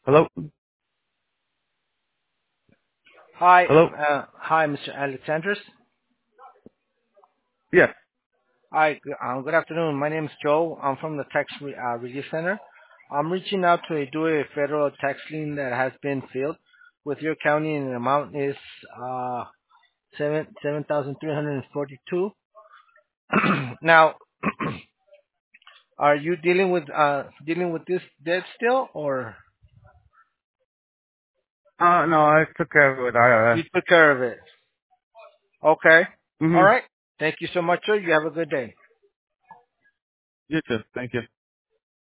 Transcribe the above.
Hello? Hi, Hello? hi, Mr. Alexandros. Yes. Hi, good afternoon. My name is Joe. I'm from the Review Center. I'm reaching out to do a federal tax lien that has been filed with your county, and the amount is uh, 7,342. Now, are you dealing with this debt still, or No, I took care of it with IRS. you took care of it? Okay. All Mm-hmm. right. Thank you so much, sir. You have a good day. You too. Thank you.